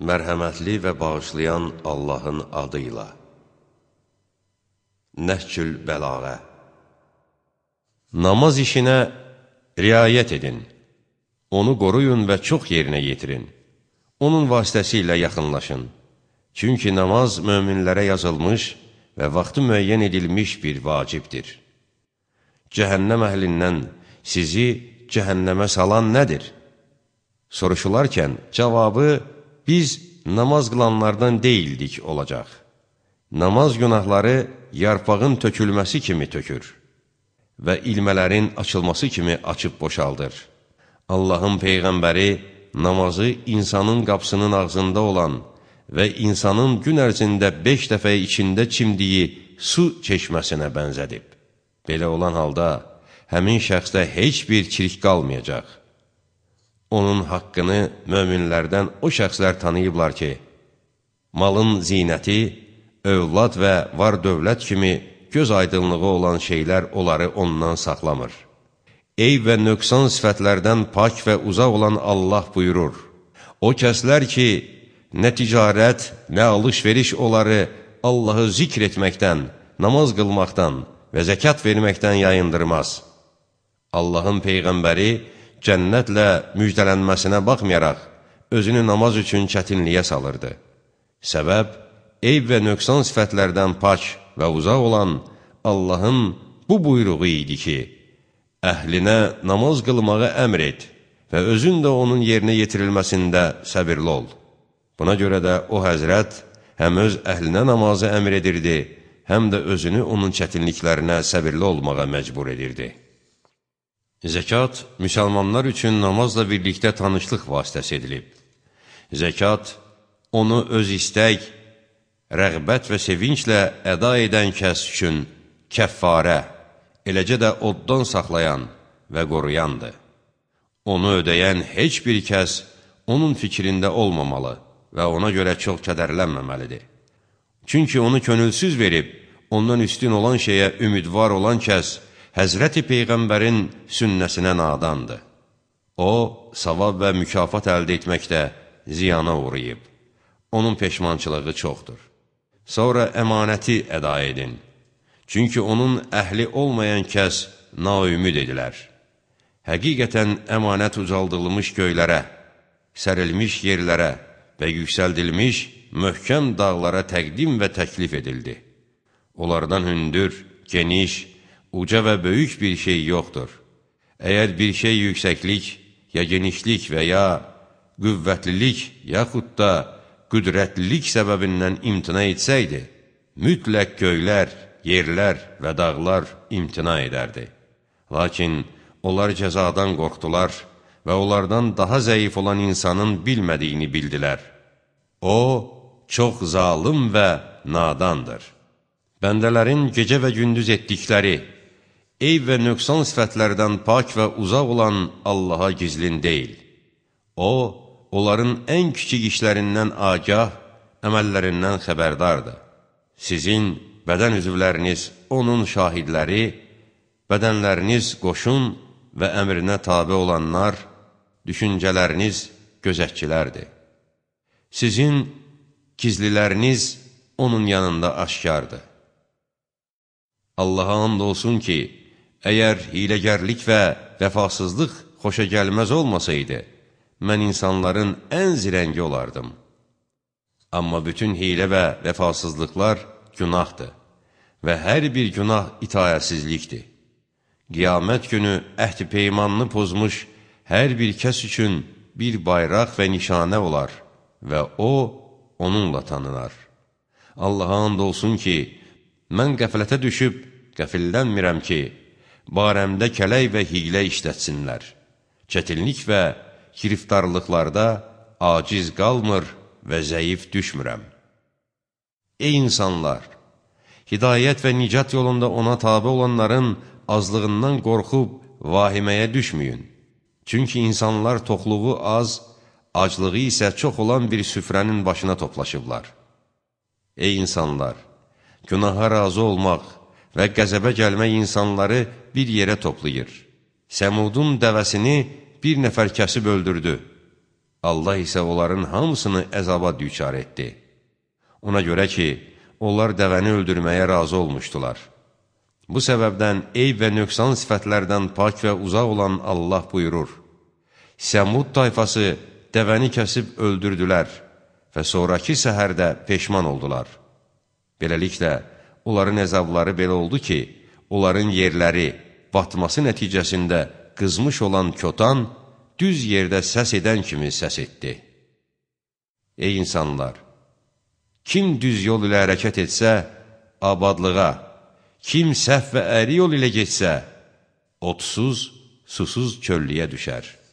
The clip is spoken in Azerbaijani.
Mərhəmətli və bağışlayan Allahın adıyla. Nəhcül Bəlağə. Namaz işinə riayət edin. Onu qoruyun və çox yerinə yetirin. Onun vasitəsilə yaxınlaşın. Çünki namaz möminlərə yazılmış və vaxtı müəyyən edilmiş bir vacibdir. Cəhənnəm əhlindən sizi cəhənnəmə salan nədir? Soruşularkən cavabı, biz namaz qılanlardan deyildik olacaq. Namaz günahları yarpağın tökülməsi kimi tökür və ilmələrin açılması kimi açıb boşaldır. Allahın Peyğəmbəri namazı insanın qapısının ağzında olan və insanın gün ərzində 5 dəfə içində çimdiyi su çeşməsinə bənzədib. Belə olan halda həmin şəxsdə heç bir çirk qalmayacaq. Onun haqqını möminlərdən o şəxslər tanıyıblar ki, malın zinəti, övlad və var dövlət kimi göz aydınlığı olan şeylər onları ondan saxlamır. Eyb və nöqsan sifətlərdən pak və uzaq olan Allah buyurur. O kəslər ki, nə ticarət, nə alış-veriş onları Allahı zikr etməkdən, namaz qılmaqdan və zəkat verməkdən yayındırmaz. Allahın Peyğəmbəri cənnətlə müjdələnməsinə baxmayaraq, özünü namaz üçün çətinliyə salırdı. Səbəb, eyb və nöqsan sifətlərdən pak və uzaq olan Allahın bu buyruğu idi ki, əhlinə namaz qılmağı əmr et və özün də onun yerinə yetirilməsində səbirli ol. Buna görə də o həzrət həm öz əhlinə namazı əmr edirdi, həm də özünü onun çətinliklərinə səbirli olmağa məcbur edirdi. Zəkat müsəlmanlar üçün namazla birlikdə tanışlıq vasitəsi edilib. Zəkat onu öz istək, rəğbət və sevinclə əda edən kəs üçün kəffarə, eləcə də oddan saxlayan və qoruyandır. Onu ödəyən heç bir kəs onun fikrində olmamalı və ona görə çox kədərlənməməlidir. Çünki onu könülsüz verib, ondan üstün olan şeyə ümidvar olan kəs, Həzrəti Peyğəmbərin sünnəsinə nadandır. O, savab və mükafat əldə etməkdə ziyana uğrayıb. Onun peşmançılığı çoxdur. Sonra əmanəti əda edin. Çünki onun əhli olmayan kəs naümid edilər. Həqiqətən əmanət ucaldılmış göylərə, sərilmiş yerlərə və yüksəldilmiş möhkəm dağlara təqdim və təklif edildi. Onlardan hündür, geniş, uca və böyük bir şey yoxdur. Əgər bir şey yüksəklik, ya genişlik və ya qüvvətlilik, yaxud da qüdrətlilik səbəbindən imtina etsəydi, mütləq göylər, yerlər və dağlar imtina edərdi. Lakin onlar cəzadan qorxdular və onlardan daha zəif olan insanın bilmədiyini bildilər. O, çox zalım və nadandır. Bəndələrin gecə və gündüz etdikləri, eyb və nöqsan sifətlərdən pak və uzaq olan Allaha gizlin deyil. O, onların ən kiçik işlərindən agah, əməllərindən xəbərdardır. Sizin bədən üzvləriniz onun şahidləri, bədənləriniz qoşun və əmrinə tabi olanlar, düşüncələriniz gözətçilərdir. Sizin gizliləriniz onun yanında aşkardır. Allaha and olsun ki, əgər hiləgərlik və vəfasızlıq xoşa gəlməz olmasaydı, mən insanların ən zirəngi olardım. Amma bütün hilə və vəfasızlıqlar günahdır və hər bir günah itayətsizlikdir. Qiyamət günü əhd-i peymanını pozmuş hər bir kəs üçün bir bayraq və nişanə olar və o, onunla tanınar. Allaha and olsun ki, mən qəflətə düşüb qəfillənmirəm ki, barəmdə kələk və hiylə işlətsinlər. Çətinlik və giriftarlıqlarda aciz qalmır və zəif düşmürəm. Ey insanlar! Hidayət və nicat yolunda ona tabi olanların azlığından qorxub vahiməyə düşməyin. Çünki insanlar toxluğu az, aclığı isə çox olan bir süfrənin başına toplaşıblar. Ey insanlar! Günaha razı olmaq və qəzəbə gəlmək insanları bir yerə toplayır. Səmudun dəvəsini bir nəfər kəsib öldürdü. Allah isə onların hamısını əzaba düçar etdi. Ona görə ki, onlar dəvəni öldürməyə razı olmuşdular. Bu səbəbdən eyb və nöqsan sifətlərdən pak və uzaq olan Allah buyurur: Səmud tayfası dəvəni kəsib öldürdülər və sonraki səhərdə peşman oldular. Beləliklə, onların əzabları belə oldu ki, onların yerləri batması nəticəsində qızmış olan kötan düz yerdə səs edən kimi səs etdi. Ey insanlar! Kim düz yol ilə hərəkət etsə, abadlığa, kim səhv və əyri yol ilə getsə, otsuz, susuz çöllüyə düşər.